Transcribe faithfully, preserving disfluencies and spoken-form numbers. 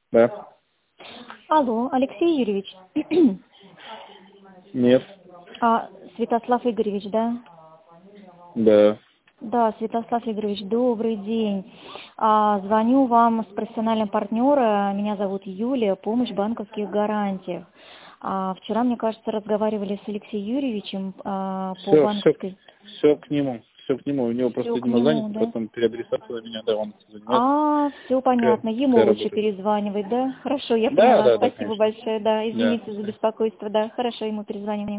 Да. Алло, Алексей Юрьевич. Нет. А, Святослав Игоревич, да? Да. Да, Святослав Игоревич, добрый день. А, звоню вам с профессиональным партнера. Меня зовут Юлия, помощь в банковских гарантиях. А, вчера, мне кажется, разговаривали с Алексеем Юрьевичем а, по Все, все, банковской... все к нему. Все к нему. У него просто, Все к видимо, нему, занят, да? потом переадресация меня, да, он занимается. А, все Такая, понятно. Ему такая лучше работа. перезванивать, да? Хорошо, я Да, поняла. да, да, Спасибо конечно. большое, да. Да. Извините за беспокойство, да. Хорошо, ему перезвоним.